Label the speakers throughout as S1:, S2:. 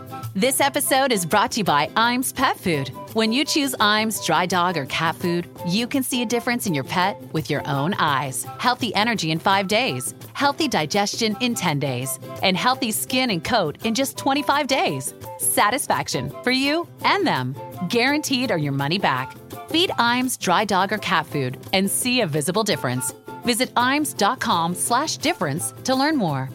S1: This episode is brought to you by Iams Pet Food. When you choose Iams dry dog or cat food, you can see a difference in your pet with your own eyes. Healthy energy in 5 days, healthy digestion in 10 days, and healthy skin and coat in just 25 days. Satisfaction for you and them. Guaranteed or your money back. Feed Iams dry dog or cat food and see a visible difference. Visit iams.com/difference to learn more.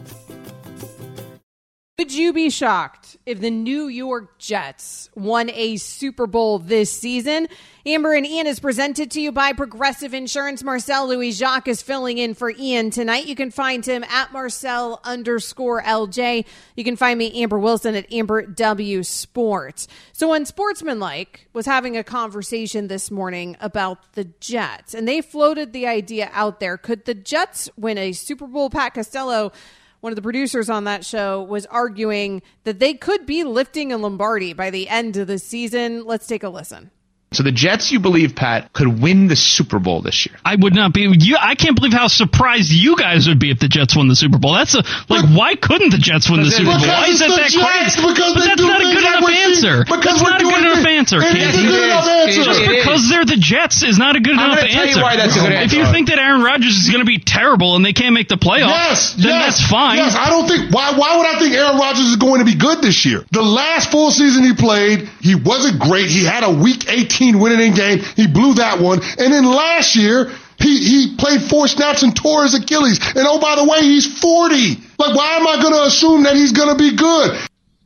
S2: Would you be shocked if the New York Jets won a Super Bowl this season? Amber and Ian is presented to you by Progressive Insurance. Marcel Louis-Jacques is filling in for Ian tonight. You can find him at Marcel_LJ. You can find me, Amber Wilson, at Amber W Sports. So Unsportsmanlike was having a conversation this morning about the Jets, and they floated the idea out there. Could the Jets win a Super Bowl? Pat Costello, one of the producers on that show, was arguing that they could be lifting a Lombardi by the end of the season. Let's take a listen.
S3: So the Jets, you believe, Pat, could win the Super Bowl this year?
S4: I would not be. I can't believe how surprised you guys would be if the Jets won the Super Bowl. Why couldn't the Jets win the Super Bowl? Why is that crazy? But that's not a good enough answer. That's not a good enough answer, Casey. Just because they're the Jets is not a good enough answer.
S3: Why that's a good answer.
S4: If you think that Aaron Rodgers is going to be terrible and they can't make the playoffs, then that's fine.
S5: Yes, I don't think. Why would I think Aaron Rodgers is going to be good this year? The last full season he played, he wasn't great. He had a Week 18 winning in game. He blew that one. And then last year, he played 4 snaps and tore his Achilles. And oh, by the way, he's 40. Why am I going to assume that he's going to be good?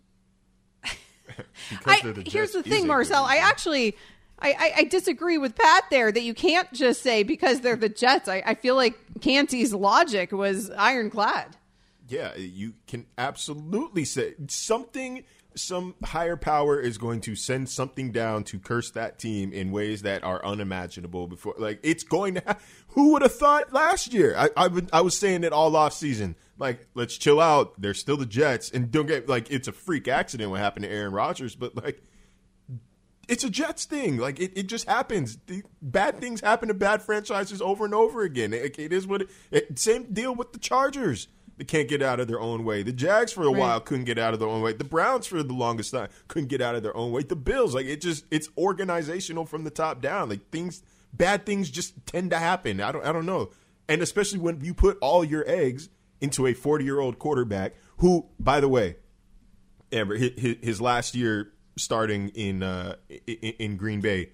S2: Here's the thing, Marcel. I disagree with Pat there that you can't just say because they're the Jets. I feel like Canty's logic was ironclad.
S6: Yeah, you can absolutely say something. Some higher power is going to send something down to curse that team in ways that are unimaginable before. It's going to who would have thought last year? I was saying it all off season. Let's chill out. They're still the Jets. And don't get, it's a freak accident what happened to Aaron Rodgers. But, it's a Jets thing. It just happens. Bad things happen to bad franchises over and over again. It is what same deal with the Chargers. They can't get out of their own way. The Jags for a while couldn't get out of their own way. The Browns for the longest time couldn't get out of their own way. The Bills, it's organizational from the top down. Bad things just tend to happen. I don't know. And especially when you put all your eggs into a 40-year-old quarterback who, by the way, Amber, his last year starting in Green Bay,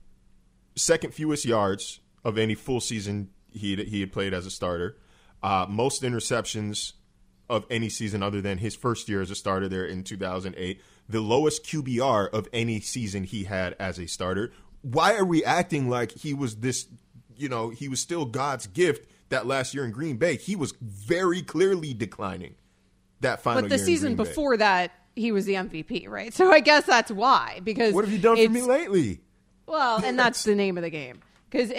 S6: second fewest yards of any full season he had played as a starter. Most interceptions of any season other than his first year as a starter there in 2008. The lowest QBR of any season he had as a starter. Why are we acting like he was this, he was still God's gift that last year in Green Bay? He was very clearly declining that final year.
S2: But the season before that, he was the MVP, right? So I guess that's why. Because
S6: what have you done for me lately?
S2: Well, and that's the name of the game. Because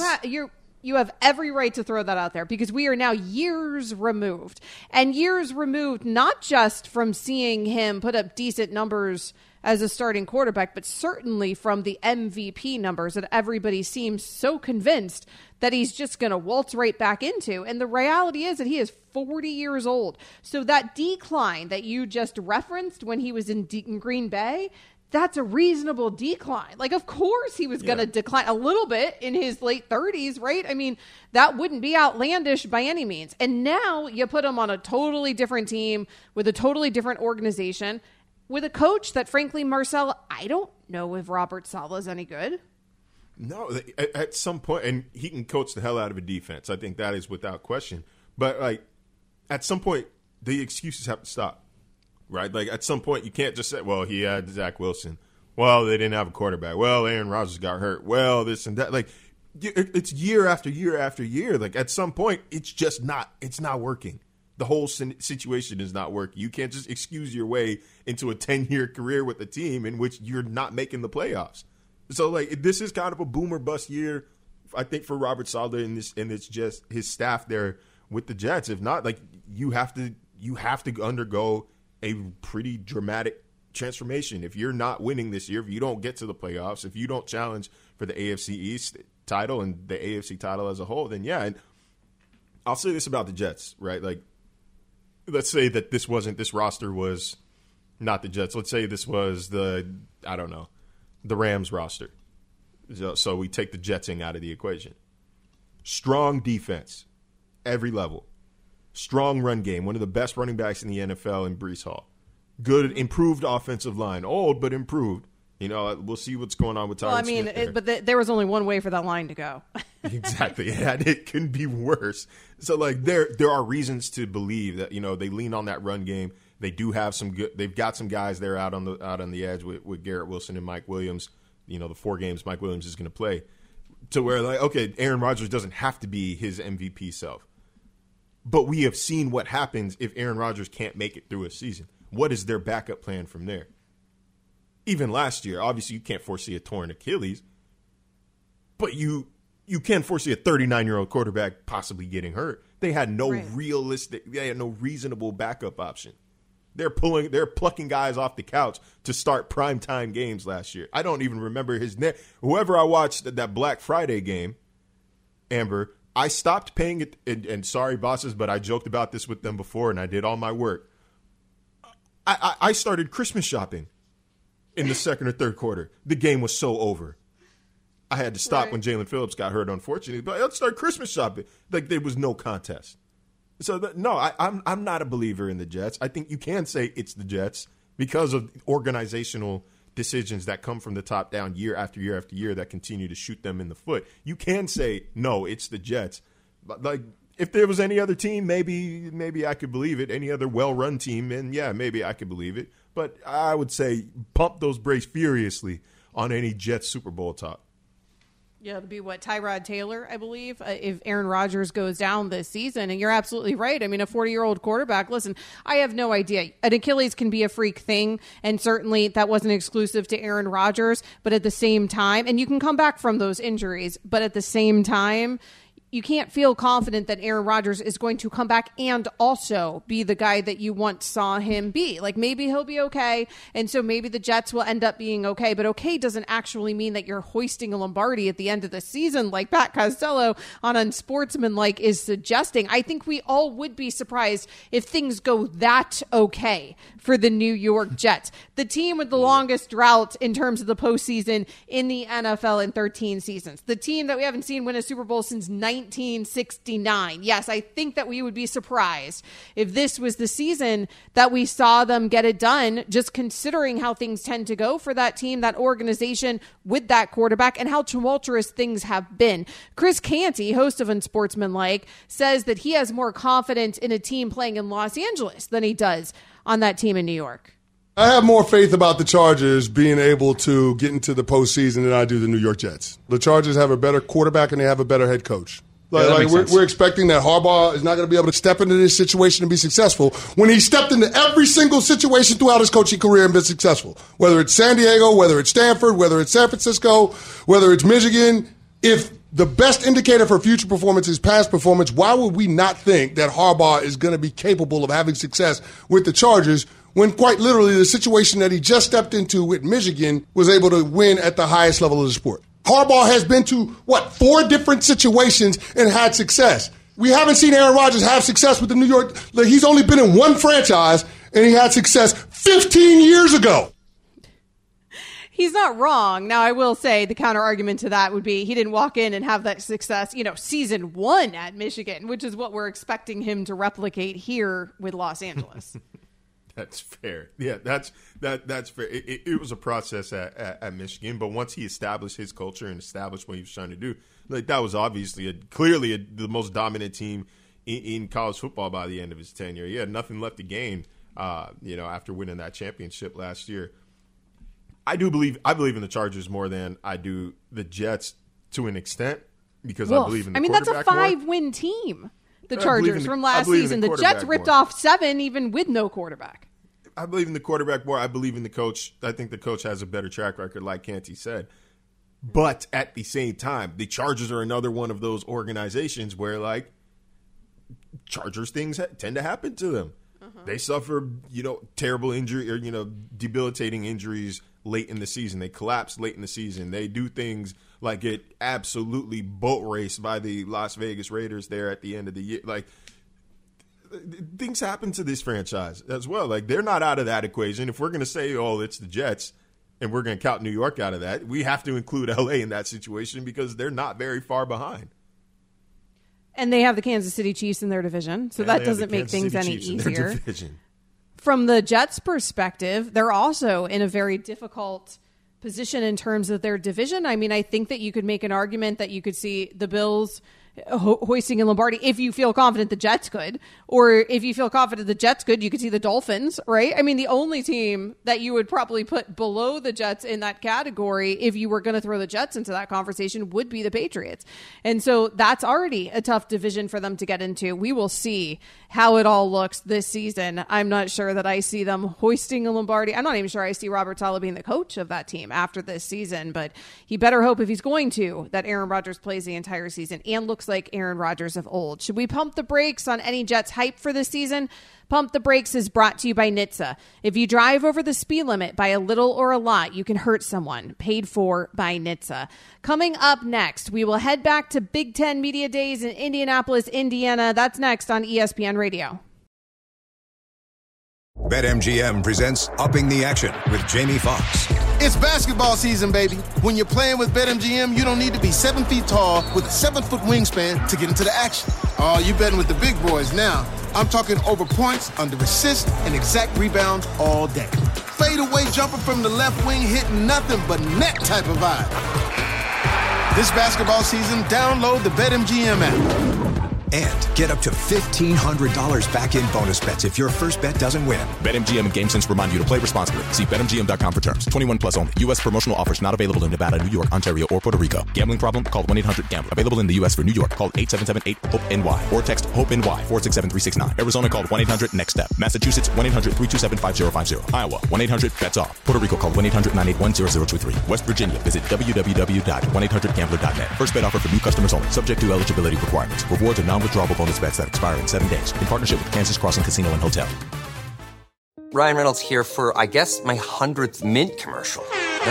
S2: you have every right to throw that out there because we are now years removed. And years removed not just from seeing him put up decent numbers as a starting quarterback, but certainly from the MVP numbers that everybody seems so convinced that he's just going to waltz right back into. And the reality is that he is 40 years old. So that decline that you just referenced when he was in Green Bay, that's a reasonable decline. Of course he was going to decline a little bit in his late 30s, right? I mean, that wouldn't be outlandish by any means. And now you put him on a totally different team with a totally different organization with a coach that, frankly, Marcel, I don't know if Robert Saleh is any good.
S6: No, at some point, and he can coach the hell out of a defense. I think that is without question. But, at some point, the excuses have to stop. Right? At some point, you can't just say, well, he had Zach Wilson. Well, they didn't have a quarterback. Well, Aaron Rodgers got hurt. Well, this and that. It's year after year after year. At some point, it's just not working. The whole situation is not working. You can't just excuse your way into a 10-year career with a team in which you're not making the playoffs. So, this is kind of a boom or bust year, I think, for Robert Saleh and it's just his staff there with the Jets. If not, you have to undergo a pretty dramatic transformation. If you're not winning this year, if you don't get to the playoffs, if you don't challenge for the AFC East title and the AFC title as a whole, then yeah. And I'll say this about the Jets, right? Let's say that this roster was not the Jets. Let's say this was the Rams roster. So we take the Jetsing out of the equation. Strong defense, every level. Strong run game, one of the best running backs in the NFL in Breece Hall. Good, improved offensive line. Old, but improved. We'll see what's going on with Tyron Smith
S2: but there was only one way for that line to go.
S6: Exactly. And it can be worse. So, there are reasons to believe that, they lean on that run game. They do have some good – they've got some guys there out on the edge with Garrett Wilson and Mike Williams. The 4 games Mike Williams is going to play. To where, okay, Aaron Rodgers doesn't have to be his MVP self. But we have seen what happens if Aaron Rodgers can't make it through a season. What is their backup plan from there? Even last year, obviously you can't foresee a torn Achilles, but you can foresee a 39-year-old quarterback possibly getting hurt. They had no reasonable backup option. They're plucking guys off the couch to start primetime games last year. I don't even remember his name. Whoever I watched that Black Friday game, Amber, I stopped paying it, and sorry, bosses, but I joked about this with them before, and I did all my work. I started Christmas shopping in the second or third quarter. The game was so over. I had to stop when Jalen Phillips got hurt, unfortunately. But let's start Christmas shopping. There was no contest. So, I'm not a believer in the Jets. I think you can say it's the Jets because of organizational decisions that come from the top down year after year after year that continue to shoot them in the foot. You can say, no, it's the Jets. But, if there was any other team, maybe I could believe it. Any other well-run team, and yeah, maybe I could believe it. But I would say pump those brakes furiously on any Jets Super Bowl talk.
S2: Yeah, it'll be Tyrod Taylor, I believe, if Aaron Rodgers goes down this season. And you're absolutely right. I mean, a 40-year-old quarterback, listen, I have no idea. An Achilles can be a freak thing, and certainly that wasn't exclusive to Aaron Rodgers. But at the same time, and you can come back from those injuries, but at the same time, you can't feel confident that Aaron Rodgers is going to come back and also be the guy that you once saw him be. Maybe he'll be okay, and so maybe the Jets will end up being okay, but okay doesn't actually mean that you're hoisting a Lombardi at the end of the season like Pat Costello on Unsportsmanlike is suggesting. I think we all would be surprised if things go that okay for the New York Jets, the team with the longest drought in terms of the postseason in the NFL in 13 seasons, the team that we haven't seen win a Super Bowl since 1969. Yes, I think that we would be surprised if this was the season that we saw them get it done, just considering how things tend to go for that team, that organization with that quarterback, and how tumultuous things have been. Chris Canty, host of Unsportsmanlike, says that he has more confidence in a team playing in Los Angeles than he does on that team in New York.
S5: I have more faith about the Chargers being able to get into the postseason than I do the New York Jets. The Chargers have a better quarterback and they have a better head coach. We're expecting that Harbaugh is not going to be able to step into this situation and be successful when he stepped into every single situation throughout his coaching career and been successful. Whether it's San Diego, whether it's Stanford, whether it's San Francisco, whether it's Michigan. If the best indicator for future performance is past performance, why would we not think that Harbaugh is going to be capable of having success with the Chargers when quite literally the situation that he just stepped into with Michigan was able to win at the highest level of the sport? Harbaugh has been to, 4 different situations and had success. We haven't seen Aaron Rodgers have success with the New York. He's only been in one franchise, and he had success 15 years ago.
S2: He's not wrong. Now, I will say the counter argument to that would be he didn't walk in and have that success, season 1 at Michigan, which is what we're expecting him to replicate here with Los Angeles.
S6: That's fair. Yeah, that's fair. It was a process at Michigan, but once he established his culture and established what he was trying to do, that was obviously clearly the most dominant team in college football by the end of his tenure. He had nothing left to gain, after winning that championship last year. I believe in the Chargers more than I do the Jets to an extent because I believe in the quarterback
S2: that's a 5-win team. The Chargers from last season. The Jets ripped off 7 even with no quarterback.
S6: I believe in the quarterback more. I believe in the coach. I think the coach has a better track record, like Canty said. But at the same time, the Chargers are another one of those organizations where, Chargers things tend to happen to them. They suffer, terrible injury or, debilitating injuries late in the season. They collapse late in the season. They do things like get absolutely boat raced by the Las Vegas Raiders there at the end of the year. things happen to this franchise as well. Like, they're not out of that equation. If we're going to say, oh, it's the Jets, and we're going to count New York out of that, we have to include L.A. in that situation because they're not very far behind.
S2: And they have the Kansas City Chiefs in their division, so that doesn't make things any easier. From the Jets' perspective, they're also in a very difficult position in terms of their division. I mean, I think that you could make an argument that you could see the Bills hoisting in Lombardi if you feel confident the Jets could, or if you feel confident the Jets could, you could see the Dolphins, right? I mean, the only team that you would probably put below the Jets in that category, if you were going to throw the Jets into that conversation, would be the Patriots. And so that's already a tough division for them to get into. We will see how it all looks this season. I'm not sure that I see them hoisting a Lombardi. I'm not even sure I see Robert Saleh being the coach of that team after this season, but he better hope, if he's going to, that Aaron Rodgers plays the entire season and looks like Aaron Rodgers of old. Should we pump the brakes on any Jets hype for this season? Pump the Brakes is brought to you by NHTSA. If you drive over the speed limit by a little or a lot, you can hurt someone. Paid for by NHTSA. Coming up next, we will head back to Big Ten Media Days in Indianapolis, Indiana. That's next on ESPN Radio.
S7: BetMGM presents Upping the Action with Jamie Foxx.
S8: It's basketball season, baby. When you're playing with BetMGM, you don't need to be 7 feet tall with a 7-foot wingspan to get into the action. Oh, you betting with the big boys now. I'm talking over points, under assists, and exact rebounds all day. Fadeaway jumper from the left wing hitting nothing but net type of vibe. This basketball season, download the BetMGM app.
S7: And get up to $1,500 back in bonus bets if your first bet doesn't win.
S9: BetMGM and GameSense remind you to play responsibly. See BetMGM.com for terms. 21 plus only. U.S. promotional offers not available in Nevada, New York, Ontario, or Puerto Rico. Gambling problem? Call 1-800-GAMBLER. Available in the U.S. for New York. Call 877-8-HOPE-NY or text HOPE-NY 467-369. Arizona, called 1-800-NEXT-STEP. Massachusetts, 1-800-327-5050. Iowa, 1-800-BETS-OFF. Puerto Rico, call 1-800-981-0023. West Virginia, visit www.1800gambler.net. First bet offer for new customers only. Subject to eligibility requirements. Rewards and non-withdrawable bonus bets that expire in 7 days. In partnership with Kansas Crossing Casino and Hotel.
S10: Ryan Reynolds here for, I guess, my 100th Mint commercial. No.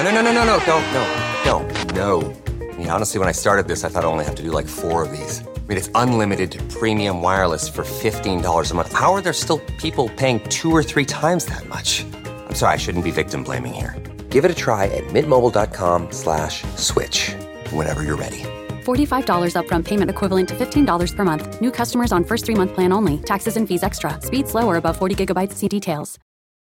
S10: I mean, honestly, when I started this, I thought I only have to do like 4 of these. I mean, it's unlimited premium wireless for $15 a month. How are there still people paying 2 or 3 times that much? I'm sorry, I shouldn't be victim blaming here. Give it a try at mintmobile.com/switch. Whenever you're ready.
S11: $45 upfront payment equivalent to $15 per month. New customers on first 3-month plan only. Taxes and fees extra. Speed slower above 40 gigabytes. See details.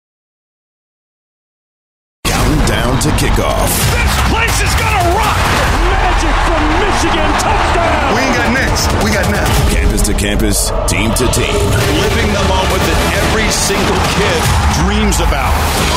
S7: Countdown to kickoff.
S12: This place is gonna rock! Magic from Michigan, touchdown!
S7: We ain't got next. We got now. Campus to campus, team to team.
S12: Living the moment that every single kid dreams about.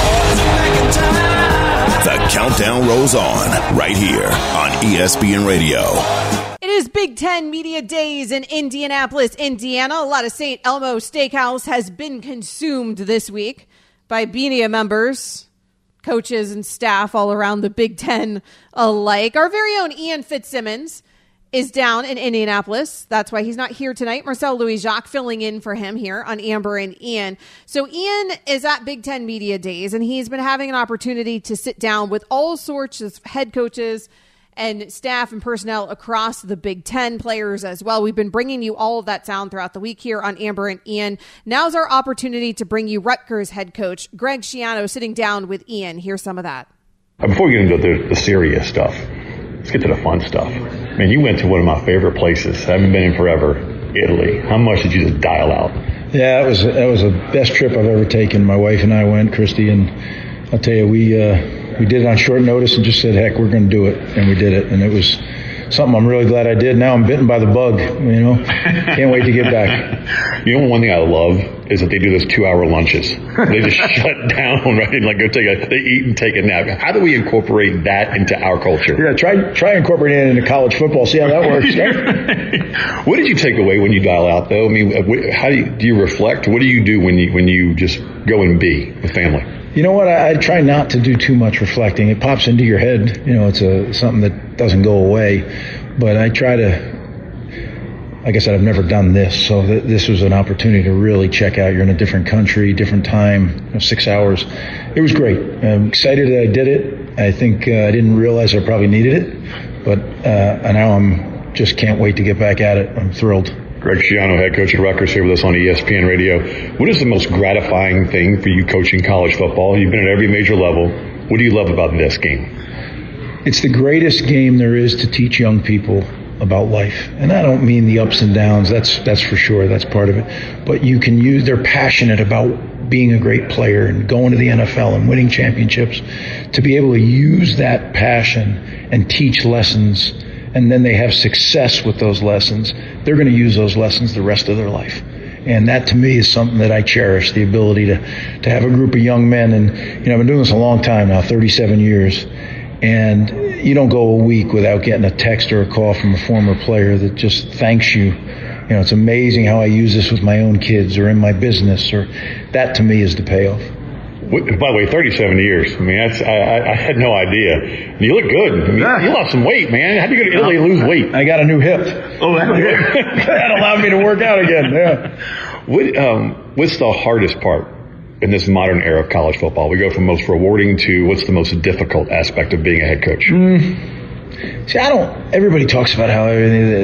S7: The countdown rolls on right here on ESPN Radio.
S2: It is Big Ten Media Days in Indianapolis, Indiana. A lot of St. Elmo Steakhouse has been consumed this week by Beania members, coaches, and staff all around the Big Ten alike. Our very own Ian Fitzsimmons is down in Indianapolis. That's why he's not here tonight. Marcel Louis-Jacques filling in for him here on Amber and Ian. So Ian is at Big Ten Media Days, and he's been having an opportunity to sit down with all sorts of head coaches and staff and personnel across the Big Ten, players as well. We've been bringing you all of that sound throughout the week here on Amber and Ian. Now's our opportunity to bring you Rutgers head coach Greg Schiano sitting down with Ian. Here's some of that.
S13: Before we get into the serious stuff, let's get to the fun stuff. Man, you went to one of my favorite places. I haven't been in forever, Italy. How much did you just dial out?
S14: Yeah, that was the best trip I've ever taken. My wife and I went, Christy, and I'll tell you, we did it on short notice and just said, heck, we're going to do it. And we did it. And it was something I'm really glad I did. Now I'm bitten by the bug, you know. Can't wait to get back.
S13: You know, one thing I love is that they do those 2-hour lunches. They just shut down, right? And like they eat and take a nap. How do we incorporate that into our culture?
S14: Yeah, try incorporating it into college football. See how that works.
S13: Right? What did you take away when you dial out, though? I mean, how do you reflect? What do you do when you just go and be with family?
S14: You know what? I try not to do too much reflecting. It pops into your head. You know, it's something that doesn't go away. But I try to, like I said, I've never done this. So this was an opportunity to really check out. You're in a different country, different time, 6 hours. It was great. I'm excited that I did it. I think I didn't realize I probably needed it. But now I'm just can't wait to get back at it. I'm thrilled.
S13: Greg Schiano, head coach at Rutgers, here with us on ESPN Radio. What is the most gratifying thing for you coaching college football? You've been at every major level. What do you love about this game?
S14: It's the greatest game there is to teach young people about life. And I don't mean the ups and downs. That's for sure. That's part of it. But you can use, they're passionate about being a great player and going to the NFL and winning championships. To be able to use that passion and teach lessons, and then they have success with those lessons, they're going to use those lessons the rest of their life. And that to me is something that I cherish, the ability to have a group of young men. And, I've been doing this a long time now, 37 years. And you don't go a week without getting a text or a call from a former player that just thanks you. It's amazing how I use this with my own kids or in my business, or that to me is the payoff.
S13: By the way, 37 years. I mean, I had no idea. You look good. I mean, you lost some weight, man. How'd you go to Italy and lose weight?
S14: I got a new hip.
S13: Oh,
S14: that allowed me to work out again. Yeah.
S13: What's the hardest part in this modern era of college football? We go from most rewarding to what's the most difficult aspect of being a head coach?
S14: See, everybody talks about how the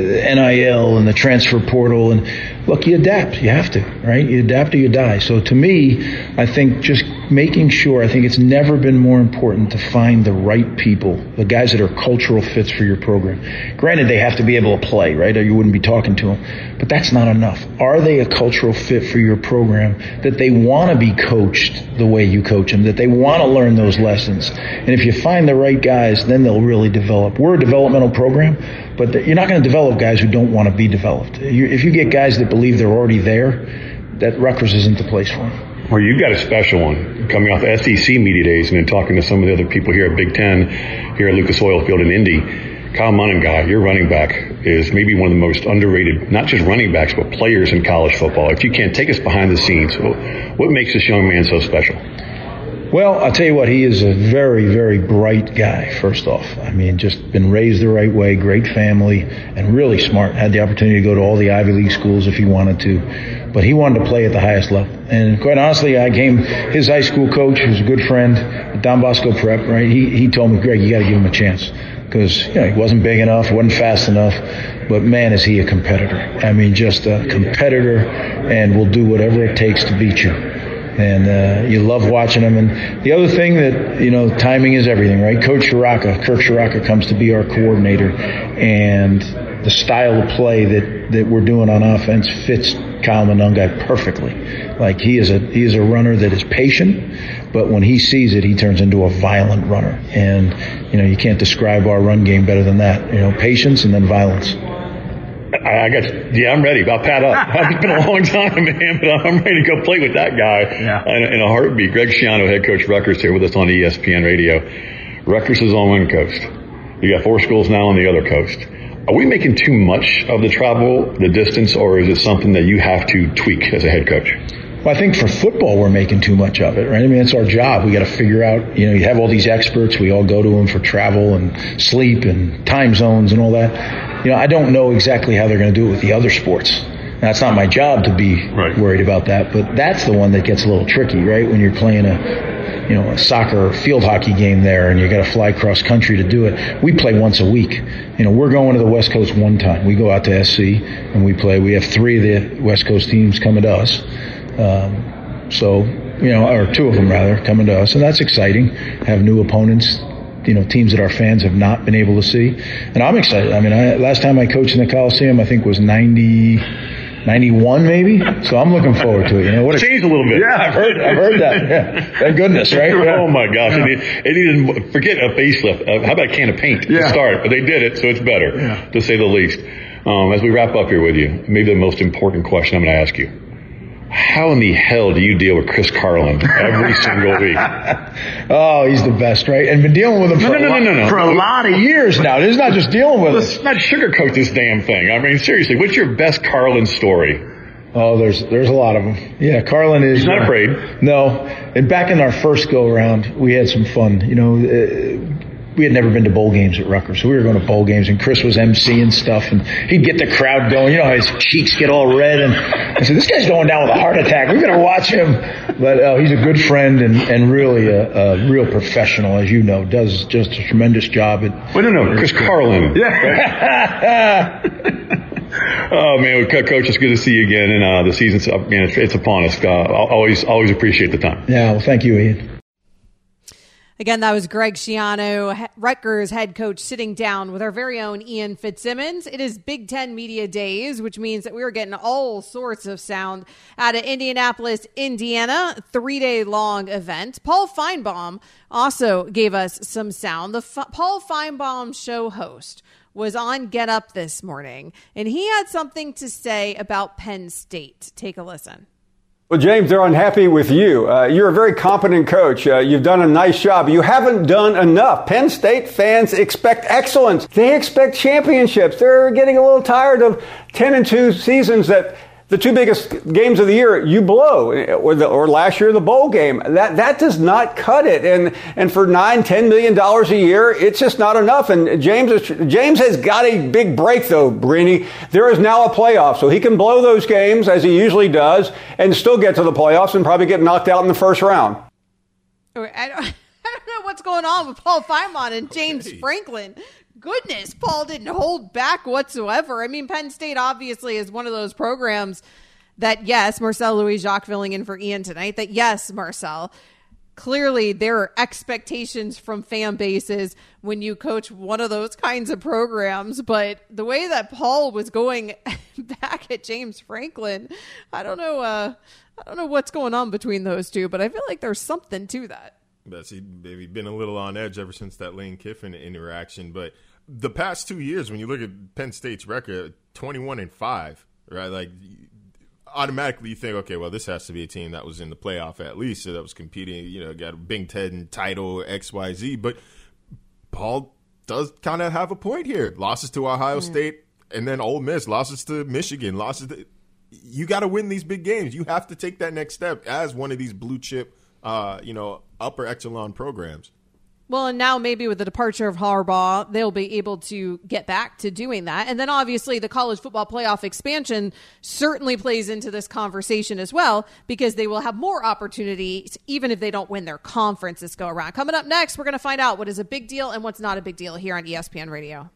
S14: NIL and the transfer portal, and look, you adapt. You have to, right? You adapt or you die. So to me, I think just making sure, I think it's never been more important to find the right people, the guys that are cultural fits for your program. Granted, they have to be able to play, right? Or you wouldn't be talking to them. But that's not enough. Are they a cultural fit for your program, that they want to be coached the way you coach them, that they want to learn those lessons? And if you find the right guys, then they'll really develop. We're a developmental program, but you're not going to develop guys who don't want to be developed. If you get guys that believe they're already there, that Rutgers isn't the place for them.
S13: Well, you've got a special one coming off the SEC media days and then talking to some of the other people here at Big Ten, here at Lucas Oil Field in Indy. Kyle Monangai, your running back, is maybe one of the most underrated, not just running backs, but players in college football. If you can't take us behind the scenes, what makes this young man so special?
S14: Well, I'll tell you what, he is a very, very bright guy, first off. I mean, just been raised the right way, great family, and really smart. Had the opportunity to go to all the Ivy League schools if he wanted to. But he wanted to play at the highest level. And quite honestly, I became his high school coach, who's a good friend at Don Bosco Prep, right? He told me, Greg, you got to give him a chance. Because, he wasn't big enough, wasn't fast enough. But man, is he a competitor. I mean, just a competitor, and will do whatever it takes to beat you. And you love watching him. And the other thing that, timing is everything, right? Kirk Shiraka comes to be our coordinator. And the style of play that we're doing on offense fits Kyle Monangai perfectly. Like, he is a runner that is patient, but when he sees it, he turns into a violent runner. And, you can't describe our run game better than that. Patience and then violence.
S13: I'm ready. I'll pad up. It's been a long time, man, but I'm ready to go play with that guy in a heartbeat. Greg Schiano, head coach Rutgers, here with us on ESPN Radio. Rutgers is on one coast. You got 4 schools now on the other coast. Are we making too much of the travel, the distance, or is it something that you have to tweak as a head coach?
S14: Well, I think for football, we're making too much of it, right? I mean, it's our job. We got to figure out, you have all these experts. We all go to them for travel and sleep and time zones and all that. I don't know exactly how they're going to do it with the other sports. Now, it's not my job to be worried about that, but that's the one that gets a little tricky, right? When you're playing a soccer or field hockey game there and you got to fly cross country to do it. We play once a week. We're going to the West Coast one time. We go out to SC and we play. We have 3 of the West Coast teams coming to us. Or 2 of them rather, coming to us. And that's exciting. Have new opponents, teams that our fans have not been able to see. And I'm excited. I mean, last time I coached in the Coliseum, I think was 91 maybe. So I'm looking forward to it.
S13: What changed a little bit.
S14: Yeah, I've heard that. Yeah. Thank goodness, right?
S13: Oh my gosh. Yeah. It needed, forget a facelift. How about a can of paint to start? But they did it, so it's better, to say the least. As we wrap up here with you, maybe the most important question I'm going to ask you. How in the hell do you deal with Chris Carlin every single week?
S14: Oh, he's the best, right? And been dealing with him for a lot of years now. It's not just dealing with him.
S13: Let's not sugarcoat this damn thing. I mean, seriously, what's your best Carlin story?
S14: Oh, there's a lot of them. Yeah, Carlin is...
S13: He's not afraid.
S14: No. And back in our first go-around, we had some fun. We had never been to bowl games at Rutgers, so we were going to bowl games, and Chris was emceeing stuff, and he'd get the crowd going. How his cheeks get all red, and I said, this guy's going down with a heart attack. We got to watch him. But he's a good friend and really a real professional, as you know, does just a tremendous job.
S13: Chris Carlin.
S14: Yeah.
S13: Oh man, Coach, it's good to see you again, and the season's up. Man, it's upon us. Always appreciate the time.
S14: Yeah, well, thank you, Ian.
S2: Again, that was Greg Schiano, Rutgers head coach, sitting down with our very own Ian Fitzsimmons. It is Big Ten Media Days, which means that we are getting all sorts of sound out of Indianapolis, Indiana, 3-day long event. Paul Feinbaum also gave us some sound. The Paul Feinbaum show host was on Get Up this morning, and he had something to say about Penn State. Take a listen.
S15: Well, James, they're unhappy with you. You're a very competent coach. You've done a nice job. You haven't done enough. Penn State fans expect excellence. They expect championships. They're getting a little tired of 10-2 seasons that the two biggest games of the year you blow, or last year the bowl game. That does not cut it. And for $9-10 million a year, it's just not enough. And James has got a big break though, Brini. There is now a playoff, so he can blow those games as he usually does and still get to the playoffs and probably get knocked out in the first round.
S2: I don't know what's going on with Paul Feinbaum and James Franklin. Goodness, Paul didn't hold back whatsoever. I mean, Penn State obviously is one of those programs that, yes, Marcel Louis-Jacques filling in for Ian tonight, that, yes, Marcel, clearly there are expectations from fan bases when you coach one of those kinds of programs. But the way that Paul was going back at James Franklin, I don't know what's going on between those two, but I feel like there's something to that.
S6: They've been a little on edge ever since that Lane Kiffin interaction. But the past 2 years, when you look at Penn State's record, 21-5, right? Like, automatically you think, okay, well, this has to be a team that was in the playoff at least, so that was competing, got a Big Ten title, XYZ. But Paul does kind of have a point here. Losses to Ohio State, and then Ole Miss, losses to Michigan, you got to win these big games. You have to take that next step as one of these blue chip upper echelon programs.
S2: Well, and now maybe with the departure of Harbaugh, they'll be able to get back to doing that. And then obviously the college football playoff expansion certainly plays into this conversation as well, because they will have more opportunities even if they don't win their conference this go around. Coming up next, we're going to find out what is a big deal and what's not a big deal here on ESPN Radio.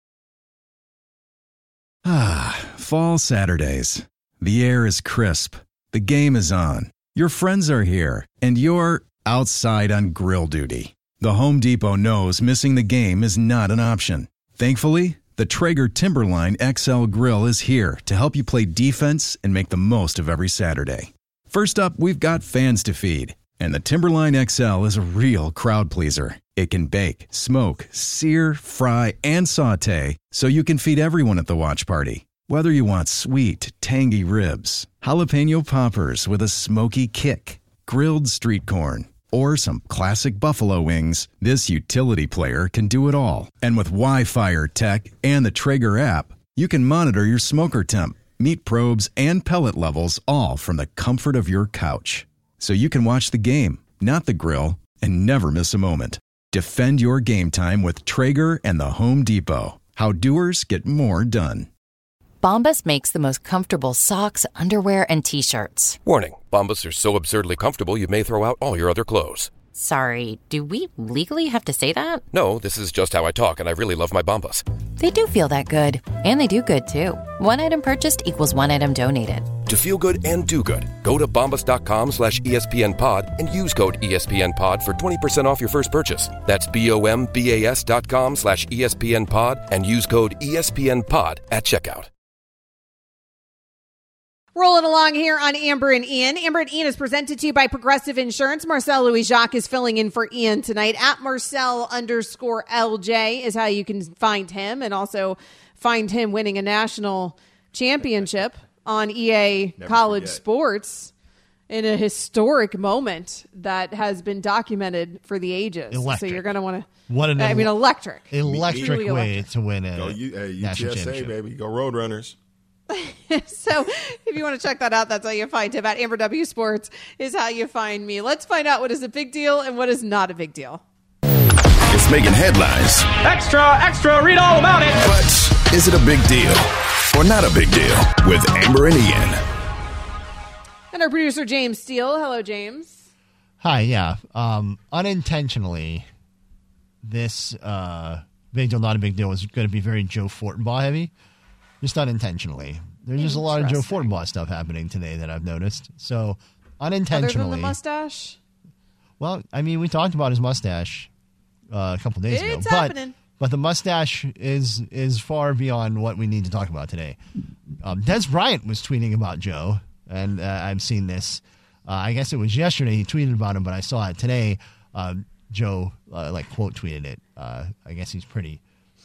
S16: Fall Saturdays. The air is crisp. The game is on. Your friends are here, and you're outside on grill duty. The Home Depot knows missing the game is not an option. Thankfully, the Traeger Timberline XL grill is here to help you play defense and make the most of every Saturday. First up, we've got fans to feed, and the Timberline XL is a real crowd pleaser. It can bake, smoke, sear, fry, and saute, so you can feed everyone at the watch party. Whether you want sweet, tangy ribs, jalapeno poppers with a smoky kick, grilled street corn, or some classic buffalo wings, this utility player can do it all. And with Wi-Fi tech and the Traeger app, you can monitor your smoker temp, meat probes, and pellet levels all from the comfort of your couch. So you can watch the game, not the grill, and never miss a moment. Defend your game time with Traeger and the Home Depot. How doers get more done.
S17: Bombas makes the most comfortable socks, underwear, and T-shirts.
S18: Warning, Bombas are so absurdly comfortable you may throw out all your other clothes.
S17: Sorry, do we legally have to say that?
S18: No, this is just how I talk, and I really love my Bombas.
S17: They do feel that good. And they do good, too. One item purchased equals one item donated.
S18: To feel good and do good, go to bombas.com/ESPNpod and use code ESPNpod for 20% off your first purchase. That's BOMBAS.com/ESPNpod and use code ESPNpod at checkout.
S2: Rolling along here on Amber and Ian. Amber and Ian is presented to you by Progressive Insurance. Marcel Louis-Jacques is filling in for Ian tonight. At Marcel_LJ is how you can find him, and also find him winning a national championship on EA College Sports in a historic moment that has been documented for the ages.
S19: Electric.
S2: So you're going to want to...
S19: electric.
S2: Electric
S19: way to win a
S6: national championship. Baby. Go Roadrunners.
S2: So if you want to check that out, that's how you find him. At Amber W Sports is how you find me. Let's find out what is a big deal and what is not a big deal.
S20: It's making headlines.
S12: Extra, read all about it.
S20: But is it a big deal or not a big deal? With Amber and Ian.
S2: And our producer, James Steele. Hello, James.
S19: Hi, yeah. Unintentionally, this big deal, not a big deal is going to be very Joe Fortenbaugh heavy. just unintentionally. There's just a lot of Joe Fortenbaugh stuff happening today that I've noticed. So unintentionally.
S2: Other than the mustache?
S19: Well, I mean, we talked about his mustache a couple days ago.
S2: It's happening.
S19: But the mustache is far beyond what we need to talk about today. Des Bryant was tweeting about Joe, and I've seen this. I guess it was yesterday he tweeted about him, but I saw it today. Joe quote tweeted it. I guess he's pretty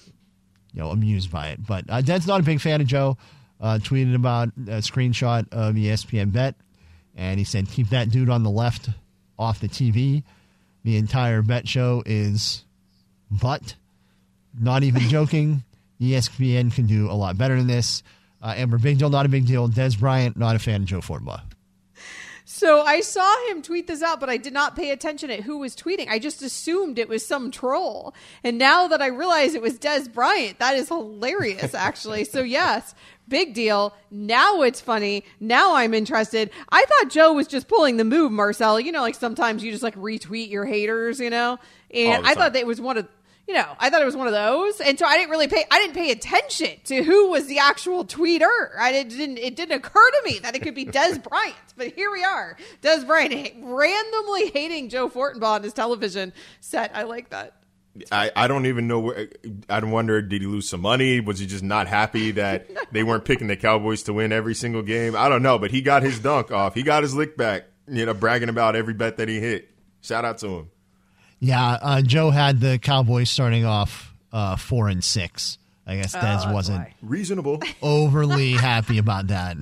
S19: amused by it. But Des not a big fan of Joe. Tweeted about a screenshot of ESPN Bet, and he said, "Keep that dude on the left off the TV. The entire Bet show is butt." Not even joking. ESPN can do a lot better than this. Amber, big deal, not a big deal. Des Bryant, not a fan of Joe Fortenbaugh.
S2: So I saw him tweet this out, but I did not pay attention at who was tweeting. I just assumed it was some troll. And now that I realize it was Des Bryant, that is hilarious, actually. So yes, big deal. Now it's funny. Now I'm interested. I thought Joe was just pulling the move, Marcel. Like sometimes you just retweet your haters, And I thought that it was one of... I thought it was one of those, and so I didn't pay attention to who was the actual tweeter. It didn't occur to me that it could be Des Bryant, but here we are. Des Bryant randomly hating Joe Fortenbaugh on his television set. I like that.
S6: I don't even know. I wonder, did he lose some money? Was he just not happy that they weren't picking the Cowboys to win every single game? I don't know, but he got his dunk off. He got his lick back, bragging about every bet that he hit. Shout out to him.
S19: Yeah, Joe had the Cowboys starting off 4-6. I guess Des wasn't
S6: reasonable,
S19: overly happy about that.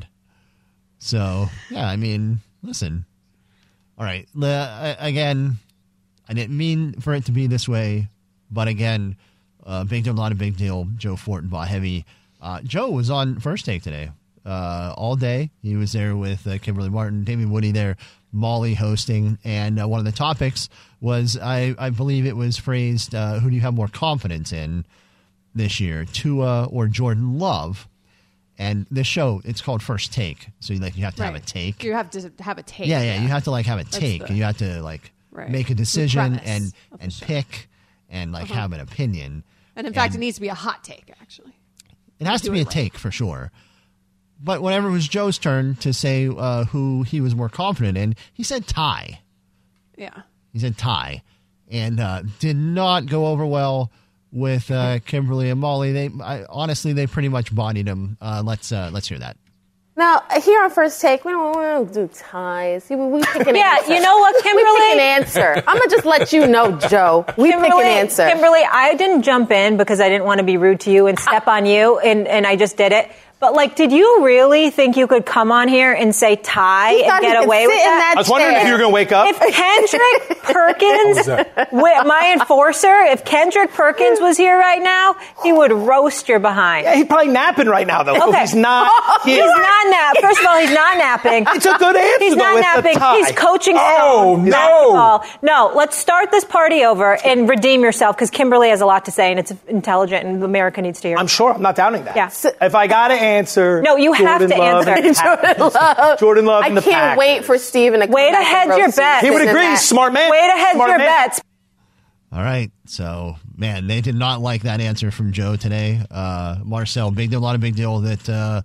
S19: So yeah, I mean, listen. All right, again, I didn't mean for it to be this way, but again, big deal, not a big deal. Joe Fortenbaugh heavy. Joe was on First Take today, all day. He was there with Kimberly Martin, Damien Woody there. Molly hosting, and one of the topics was, I believe it was phrased, who do you have more confidence in this year, Tua or Jordan Love? And this show, it's called First Take, so you have to have a take.
S2: You have to have a take.
S19: Yeah, you have to have a take, and you have to make a decision and pick and have an opinion.
S2: And in fact, it needs to be a hot take, actually.
S19: It has to be a take for sure. But whenever it was Joe's turn to say who he was more confident in, he said tie.
S2: Yeah.
S19: He said tie. And did not go over well with Kimberly and Molly. Honestly, they pretty much bodied him. Let's hear that.
S21: Now, here on First Take, we don't do ties. We pick an answer.
S22: You know what, Kimberly?
S21: We pick an answer. I'm going to just let you know, Joe. We pick an answer.
S22: Kimberly, I didn't jump in because I didn't want to be rude to you and step on you, and I just did it. But, did you really think you could come on here and say tie and get away with that?
S23: I was wondering if you were going to wake up.
S22: If Kendrick Perkins, my enforcer, if Kendrick Perkins was here right now, he would roast your behind.
S23: Yeah, he's probably napping right now, though.
S22: Okay.
S23: He's not here.
S22: He's not napping. First of all, he's not napping.
S23: It's a good answer,
S22: He's not
S23: with
S22: napping.
S23: the tie.
S22: He's coaching
S23: basketball.
S22: No, let's start this party over and redeem yourself, because Kimberly has a lot to say, and it's intelligent, and America needs to hear it.
S23: I'm sure. I'm not doubting that.
S22: Yeah.
S23: If I got to answer...
S22: No, you have to answer.
S23: Jordan Love and the Packers.
S21: I can't wait for Steven to come
S22: Way to
S21: back
S22: hedge your bets.
S23: He would agree. Smart man.
S22: Way to hedge your bets.
S19: All right. So, man, they did not like that answer from Joe today. Marcel, big deal, not a big deal that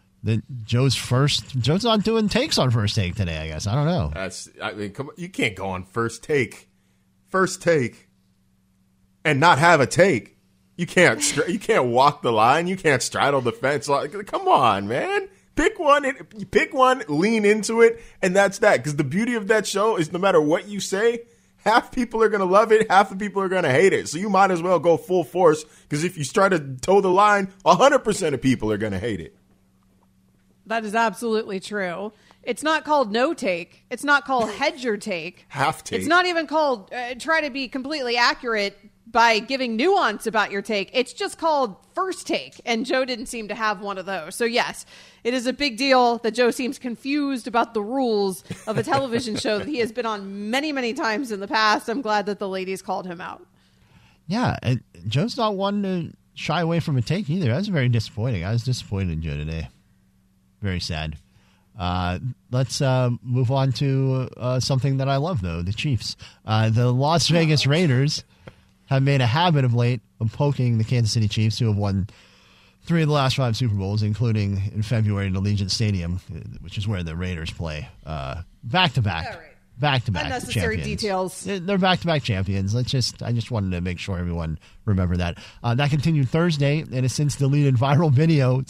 S19: Joe's not doing takes on First Take today, I guess. I don't know.
S6: Come on, you can't go on First Take, and not have a take. You can't walk the line. You can't straddle the fence. Come on, man. Pick one, lean into it, and that's that. Because the beauty of that show is no matter what you say, half people are going to love it, half the people are going to hate it. So you might as well go full force, because if you try to toe the line, 100% of people are going to hate it.
S2: That is absolutely true. It's not called no take. It's not called hedge your take.
S6: Half take.
S2: It's not even called try to be completely accurate by giving nuance about your take. It's just called First Take, and Joe didn't seem to have one of those. So yes, it is a big deal that Joe seems confused about the rules of a television show that he has been on many, many times in the past. I'm glad that the ladies called him out.
S19: Yeah, Joe's not one to shy away from a take either. That's very disappointing. I was disappointed in Joe today. Very sad. Let's move on to something that I love, though, the Chiefs. The Las Vegas Raiders have made a habit of late of poking the Kansas City Chiefs, who have won 3 of the last 5 Super Bowls, including in February in Allegiant Stadium, which is where the Raiders play. Back-to-back. Back-to-back
S2: Unnecessary
S19: champions.
S2: details.
S19: They're back-to-back champions. I just wanted to make sure everyone remember that. That continued Thursday in a since-deleted viral video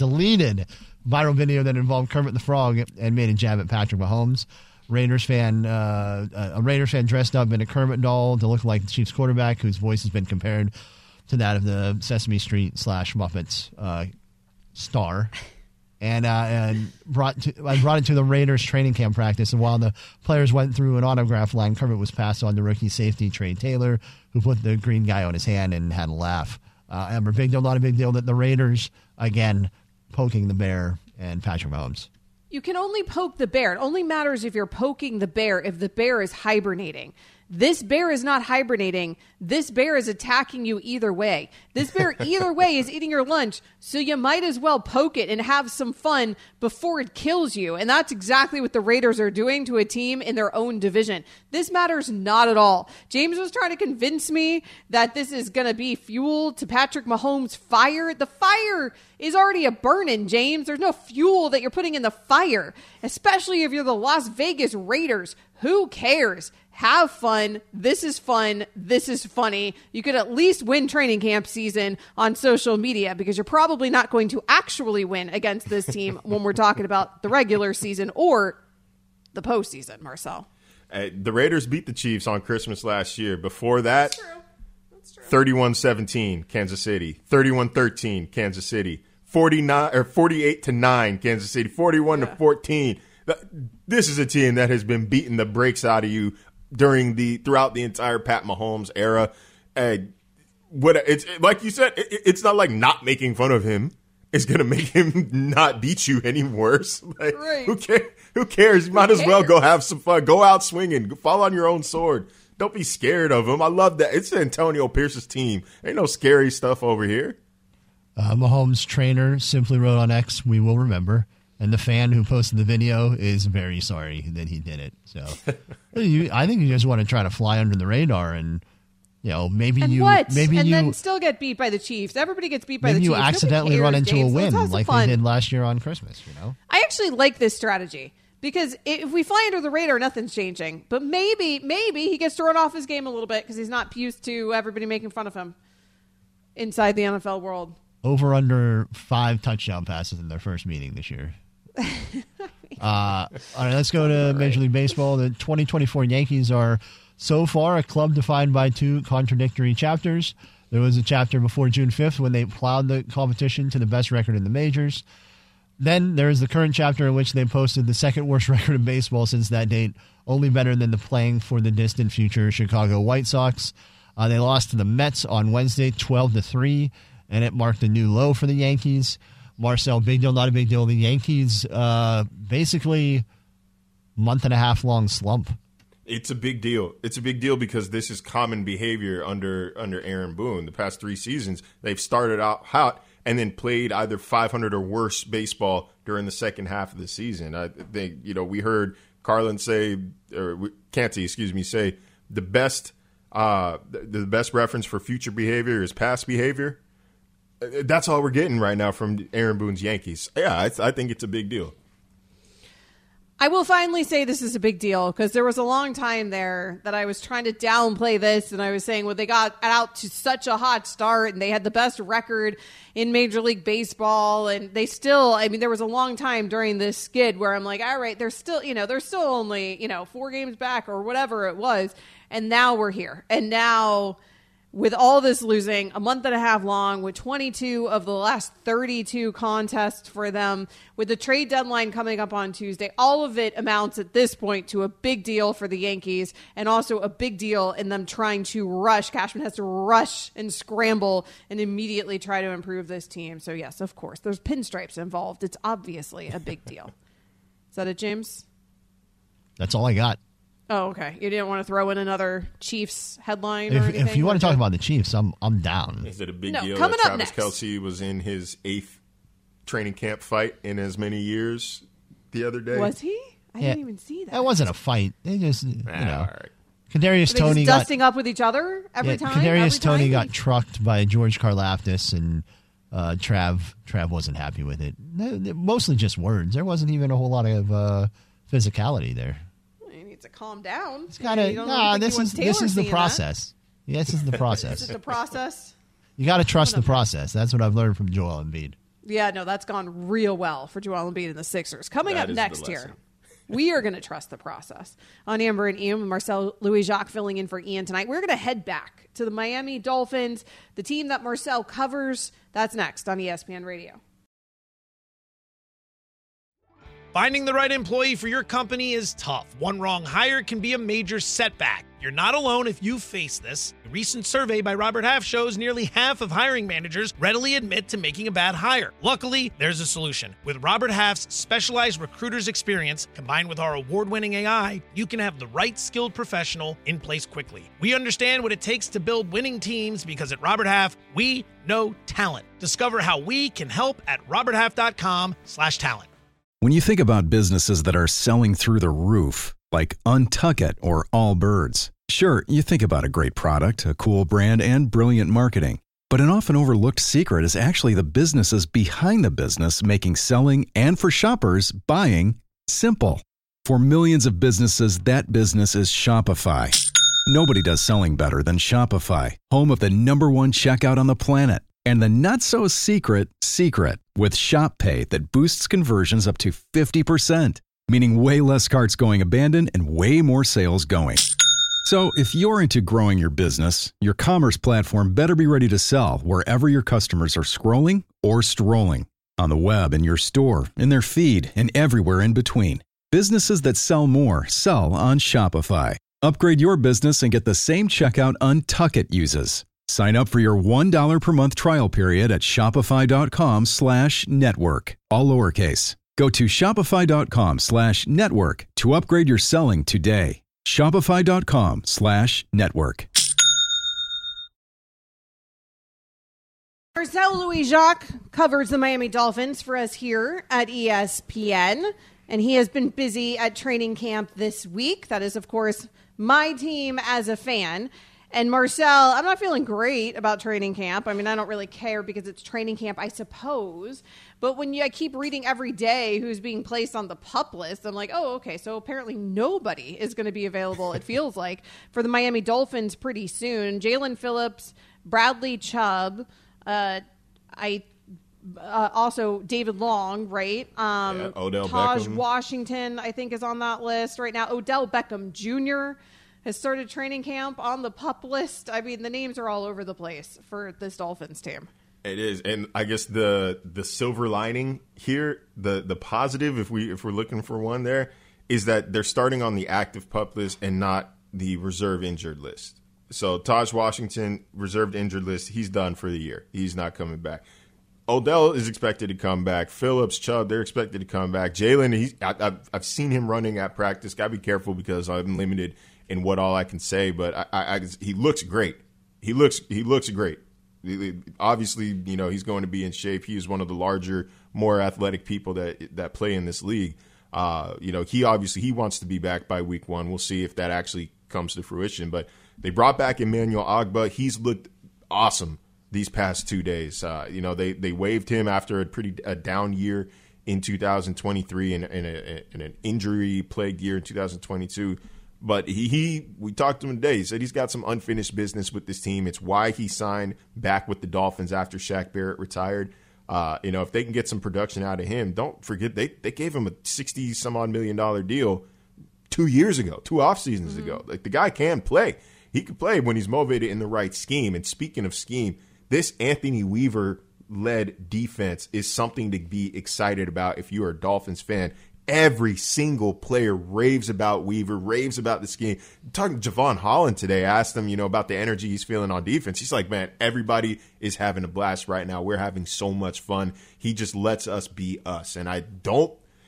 S19: that involved Kermit the Frog and made a jab at Patrick Mahomes. A Raiders fan dressed up in a Kermit doll to look like the Chiefs quarterback, whose voice has been compared to that of the Sesame Street / Muppets star, and brought it to the Raiders training camp practice. And while the players went through an autograph line, Kermit was passed on to rookie safety Trey Taylor, who put the green guy on his hand and had a laugh. Amber, big deal, not a big deal that the Raiders, again, poking the bear and Patrick Mahomes.
S2: You can only poke the bear. It only matters if you're poking the bear if the bear is hibernating. This bear is not hibernating. This bear is attacking you either way. This bear either way is eating your lunch, so you might as well poke it and have some fun before it kills you. And that's exactly what the Raiders are doing to a team in their own division. This matters not at all. James was trying to convince me that this is going to be fuel to Patrick Mahomes' fire. The fire is already a burning, James. There's no fuel that you're putting in the fire, especially if you're the Las Vegas Raiders. Who cares? Have fun. This is fun. This is funny. You could at least win training camp season on social media, because you're probably not going to actually win against this team when we're talking about the regular season or the postseason, Marcel.
S6: The Raiders beat the Chiefs on Christmas last year. Before that, 31-17 Kansas City, 31-13 Kansas City, 48-9 Kansas City, 41-14. This is a team that has been beating the brakes out of you throughout the entire Pat Mahomes era. It's like you said, it's not like not making fun of him is going to make him not beat you any worse. Like,
S2: right.
S6: Who cares? You might as well go have some fun. Go out swinging. Fall on your own sword. Don't be scared of him. I love that. It's Antonio Pierce's team. Ain't no scary stuff over here.
S19: Mahomes' trainer simply wrote on X, "We will remember." And the fan who posted the video is very sorry that he did it. So I think you just want to try to fly under the radar and,
S2: then still get beat by the Chiefs. Everybody gets beat by the Chiefs.
S19: Maybe you accidentally run into
S2: James.
S19: a win
S2: Let's have
S19: like
S2: some fun.
S19: they did last year on Christmas,
S2: I actually like this strategy, because if we fly under the radar, nothing's changing. But maybe he gets thrown off his game a little bit because he's not used to everybody making fun of him inside the NFL world.
S19: Over under 5 touchdown passes in their first meeting this year. All right, let's go to Major League Baseball. The 2024 Yankees are so far a club defined by 2 contradictory chapters. There was a chapter before June 5th when they plowed the competition to the best record in the majors. Then there is the current chapter in which they posted the second worst record in baseball since that date, only better than the playing for the distant future Chicago White Sox. They lost to the Mets on Wednesday 12-3, and it marked a new low for the Yankees. Marcel, big deal, not a big deal. The Yankees, basically, month and a half long slump.
S6: It's a big deal. It's a big deal because this is common behavior under Aaron Boone. The past 3 seasons, they've started out hot and then played either 500 or worse baseball during the second half of the season. I think, we heard Canty say the best reference for future behavior is past behavior. That's all we're getting right now from Aaron Boone's Yankees. Yeah, I think it's a big deal.
S2: I will finally say this is a big deal, because there was a long time there that I was trying to downplay this, and I was saying, well, they got out to such a hot start and they had the best record in Major League Baseball, and they still, there was a long time during this skid where I'm like, all right, they're still only, 4 games back or whatever it was, and now we're here. And now, with all this losing, a month and a half long, with 22 of the last 32 contests for them, with the trade deadline coming up on Tuesday, all of it amounts at this point to a big deal for the Yankees, and also a big deal in them trying to rush. Cashman has to rush and scramble and immediately try to improve this team. So yes, of course, there's pinstripes involved. It's obviously a big deal. Is that it, James?
S19: That's all I got.
S2: Oh, okay. You didn't want to throw in another Chiefs headline or anything?
S19: If you want to talk about the Chiefs, I'm down.
S6: Is it a big deal that Travis Kelce was in his 8th training camp fight in as many years the other day?
S2: Was he? I didn't even see that.
S19: That wasn't a fight. They just,
S6: all right.
S19: Kadarius Toney
S2: just dusting up with each other every time?
S19: Kadarius Toney got trucked by George Karlaftis, and Trav wasn't happy with it. Mostly just words. There wasn't even a whole lot of physicality there.
S2: You need to calm down.
S19: It's gotta, this is the process. Yes, this is the process.
S2: Is it the process?
S19: You got to trust the process. That's what I've learned from Joel Embiid.
S2: Yeah, no, that's gone real well for Joel Embiid and the Sixers. Coming up next here, we are going to trust the process. On Amber and Ian, Marcel Louis-Jacques filling in for Ian tonight. We're going to head back to the Miami Dolphins, the team that Marcel covers. That's next on ESPN Radio.
S1: Finding the right employee for your company is tough. One wrong hire can be a major setback. You're not alone if you face this. A recent survey by Robert Half shows nearly half of hiring managers readily admit to making a bad hire. Luckily, there's a solution. With Robert Half's specialized recruiter's experience, combined with our award-winning AI, you can have the right skilled professional in place quickly. We understand what it takes to build winning teams because at Robert Half, we know talent. Discover how we can help at roberthalf.com/talent.
S16: When you think about businesses that are selling through the roof, like Untuckit or Allbirds, sure, you think about a great product, a cool brand, and brilliant marketing. But an often overlooked secret is actually the businesses behind the business making selling and for shoppers buying simple. For millions of businesses, that business is Shopify. Nobody does selling better than Shopify, home of the #1 checkout on the planet. And the not-so-secret secret with Shop Pay that boosts conversions up to 50%, meaning way less carts going abandoned and way more sales going. So if you're into growing your business, your commerce platform better be ready to sell wherever your customers are scrolling or strolling. On the web, in your store, in their feed, and everywhere in between. Businesses that sell more sell on Shopify. Upgrade your business and get the same checkout Untuckit uses. Sign up for your $1 per month trial period at shopify.com/network, all lowercase. Go to shopify.com/network to upgrade your selling today. Shopify.com/network.
S2: Marcel Louis-Jacques covers the Miami Dolphins for us here at ESPN, and he has been busy at training camp this week. That is, of course, my team as a fan. And Marcel, I'm not feeling great about training camp. I mean, I don't really care because it's training camp, I suppose. But when I keep reading every day who's being placed on the PUP list, I'm like, oh, okay, so apparently nobody is going to be available, it feels like, for the Miami Dolphins pretty soon. Jalen Phillips, Bradley Chubb, also David Long, right?
S6: Odell
S2: Taj
S6: Beckham.
S2: Washington, I think, is on that list right now. Odell Beckham Jr. has started training camp on the PUP list. I mean, the names are all over the place for this Dolphins team.
S6: It is, and I guess the silver lining here, the positive, if we're looking for one there, is that they're starting on the active PUP list and not the reserve injured list. So Taj Washington, reserved injured list, he's done for the year. He's not coming back. Odell is expected to come back. Phillips, Chubb, they're expected to come back. Jalen, I've seen him running at practice. Got to be careful because I'm limited in what all I can say, but he looks great. He looks great. Obviously, you know, he's going to be in shape. He is one of the larger, more athletic people that play in this league. You know, he wants to be back by week 1. We'll see if that actually comes to fruition. But they brought back Emmanuel Ogbah. He's looked awesome these past 2 days. You know, they waived him after a down year in 2023 and an injury-plagued year in 2022. But we talked to him today. He said he's got some unfinished business with this team. It's why he signed back with the Dolphins after Shaq Barrett retired. You know, if they can get some production out of him, don't forget they gave him a $60-some-odd million deal 2 years ago, 2 off seasons ago. Like, the guy can play. He can play when he's motivated in the right scheme. And speaking of scheme, this Anthony Weaver-led defense is something to be excited about if you're a Dolphins fan. Every single player raves about Weaver, raves about the scheme. Talking to Javon Holland today, asked him, you know, about the energy he's feeling on defense. He's like, man, everybody is having a blast right now. We're having so much fun. He just lets us be us. And I don't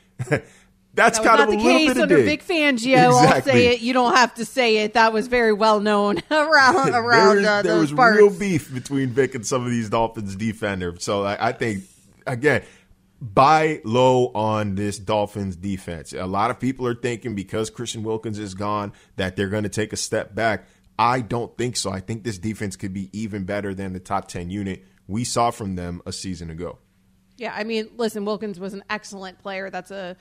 S6: that's kind of a little bit of
S2: That was not the case under Vic Fangio.
S6: Exactly.
S2: I'll say it. You don't have to say it. That was very well known around
S6: there was
S2: those parts.
S6: real beef between Vic and some of these Dolphins defenders. So I think, again, buy low on this Dolphins defense. A lot of people are thinking because Christian Wilkins is gone that they're going to take a step back. I don't think so. I think this defense could be even better than the top 10 unit we saw from them a season ago.
S2: Yeah, I mean, listen, Wilkins was an excellent player. That's a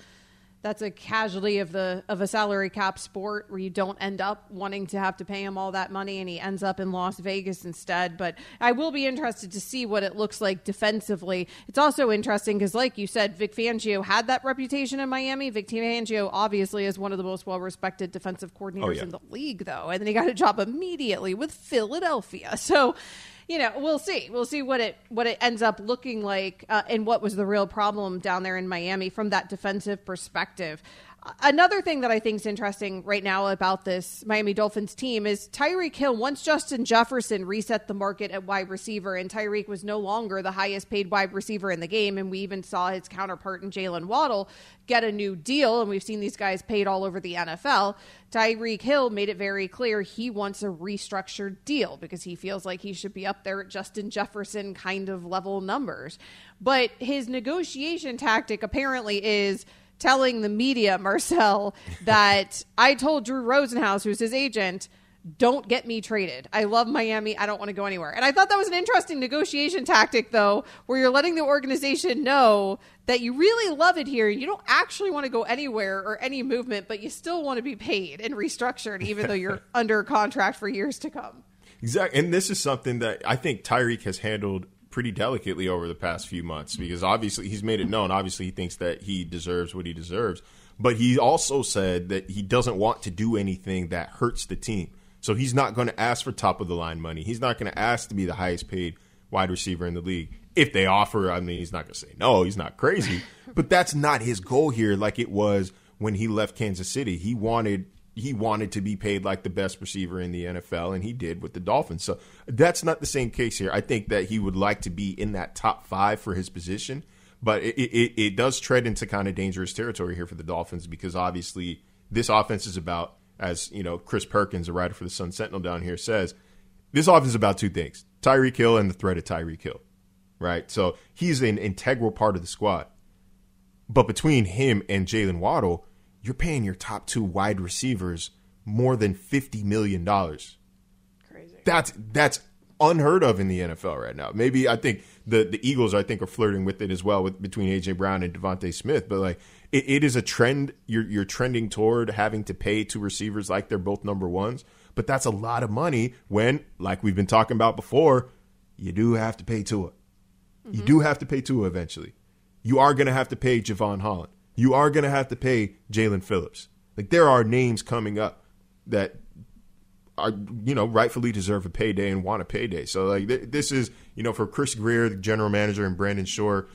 S2: casualty of a salary cap sport where you don't end up wanting to have to pay him all that money, and he ends up in Las Vegas instead. But I will be interested to see what it looks like defensively. It's also interesting because, like you said, Vic Fangio had that reputation in Miami. Vic Fangio obviously is one of the most well-respected defensive coordinators in the league, though. And then he got a job immediately with Philadelphia. So, you know, we'll see. We'll see what it ends up looking like and what was the real problem down there in Miami from that defensive perspective. Another thing that I think is interesting right now about this Miami Dolphins team is Tyreek Hill. Once Justin Jefferson reset the market at wide receiver and Tyreek was no longer the highest paid wide receiver in the game, and we even saw his counterpart in Jalen Waddle get a new deal, and we've seen these guys paid all over the NFL, Tyreek Hill made it very clear he wants a restructured deal because he feels like he should be up there at Justin Jefferson kind of level numbers. But his negotiation tactic apparently is telling the media, Marcel, that I told Drew Rosenhaus, who's his agent, don't get me traded. I love Miami. I don't want to go anywhere. And I thought that was an interesting negotiation tactic, though, where you're letting the organization know that you really love it here. You don't actually want to go anywhere or any movement, but you still want to be paid and restructured, even though you're under contract for years to come.
S6: Exactly. And this is something that I think Tyreek has handled pretty delicately over the past few months, because obviously he's made it known. Obviously he thinks that he deserves what he deserves, but he also said that he doesn't want to do anything that hurts the team. So he's not going to ask for top of the line money. He's not going to ask to be the highest paid wide receiver in the league. If they offer, I mean, he's not going to say no. He's not crazy, but that's not his goal here. Like it was when he left Kansas City, he wanted to be paid like the best receiver in the NFL, and he did with the Dolphins. So that's not the same case here. I think that he would like to be in that top 5 for his position, but it does tread into kind of dangerous territory here for the Dolphins, because obviously this offense is about, as you know, Chris Perkins, a writer for the Sun Sentinel down here, says, this offense is about 2 things: Tyreek Hill and the threat of Tyreek Hill, right? So he's an integral part of the squad. But between him and Jalen Waddle, you're paying your top 2 wide receivers more than $50 million. Crazy. That's unheard of in the NFL right now. Maybe I think the Eagles, I think, are flirting with it as well between A.J. Brown and Devontae Smith. But like it is a trend. You're trending toward having to pay 2 receivers like they're both number ones. But that's a lot of money when, like we've been talking about before, you do have to pay Tua. Mm-hmm. You do have to pay Tua eventually. You are going to have to pay Javon Holland. You are going to have to pay Jalen Phillips. Like, there are names coming up that are, you know, rightfully deserve a payday and want a payday. So, like, this is, you know, for Chris Greer, the general manager, and Brandon Shore,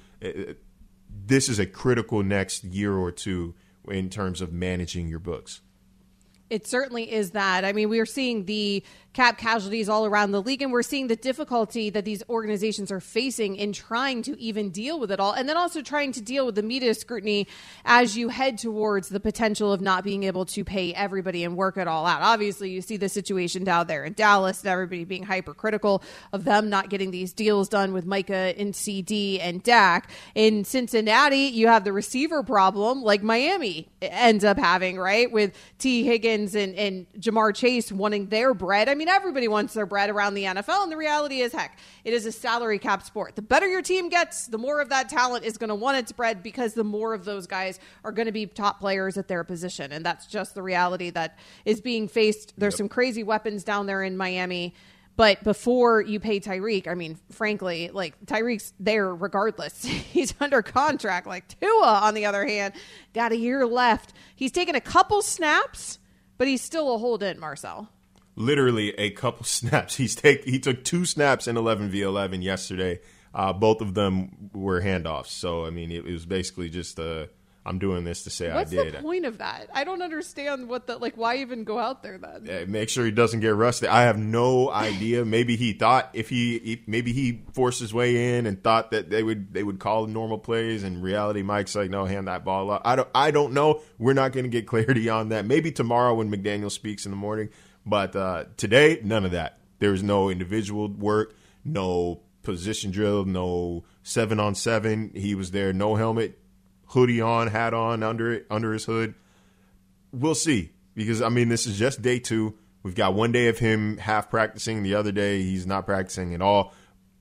S6: this is a critical next year or two in terms of managing your books.
S2: It certainly is that. I mean, we are seeing the cap casualties all around the league, and we're seeing the difficulty that these organizations are facing in trying to even deal with it all, and then also trying to deal with the media scrutiny as you head towards the potential of not being able to pay everybody and work it all out. Obviously, you see the situation down there in Dallas and everybody being hypercritical of them not getting these deals done with Micah and CD and Dak. In Cincinnati, you have the receiver problem like Miami ends up having, right, with T. Higgins and Jamar Chase wanting their bread. I mean, everybody wants their bread around the NFL, and the reality is, heck, it is a salary cap sport. The better your team gets, the more of that talent is going to want its bread, because the more of those guys are going to be top players at their position, and that's just the reality that is being faced. There's some crazy weapons down there in Miami, but before you pay Tyreek, I mean, frankly, like, Tyreek's there regardless. He's under contract. Like, Tua, on the other hand, got a year left. He's taken a couple snaps, but he's still a hold-in, Marcel.
S6: Literally a couple snaps. He took 2 snaps in 11v11 yesterday. Both of them were handoffs. So, I mean, it was basically just I'm doing this to say
S2: What's
S6: I did.
S2: What's the point of that? I don't understand why even go out there then?
S6: Make sure he doesn't get rusted. I have no idea. Maybe he thought maybe he forced his way in and thought that they would call normal plays. In reality, Mike's like, no, hand that ball up. I don't know. We're not going to get clarity on that. Maybe tomorrow when McDaniel speaks in the morning. But today, none of that. There was no individual work, no position drill, no 7-on-7. He was there, no helmet, hoodie on, hat on under his hood. We'll see, because, I mean, this is just day 2. We've got one day of him half practicing. The other day, he's not practicing at all.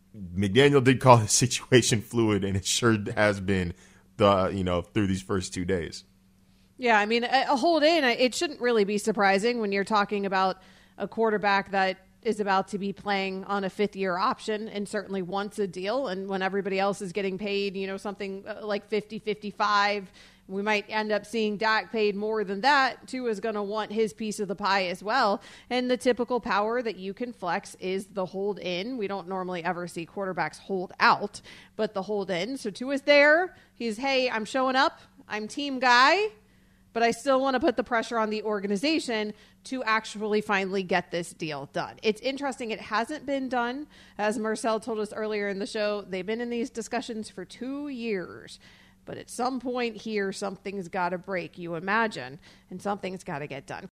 S6: McDaniel did call the situation fluid, and it sure has been through these first 2 days.
S2: Yeah, I mean, a hold in, it shouldn't really be surprising when you're talking about a quarterback that is about to be playing on a fifth-year option and certainly wants a deal. And when everybody else is getting paid, something like 50, 55, we might end up seeing Dak paid more than that. Tua is going to want his piece of the pie as well. And the typical power that you can flex is the hold in. We don't normally ever see quarterbacks hold out, but the hold in. So Tua's there. He's, hey, I'm showing up. I'm team guy. But I still want to put the pressure on the organization to actually finally get this deal done. It's interesting. It hasn't been done. As Marcel told us earlier in the show, they've been in these discussions for 2 years. But at some point here, something's got to break, you imagine, and something's got to get done.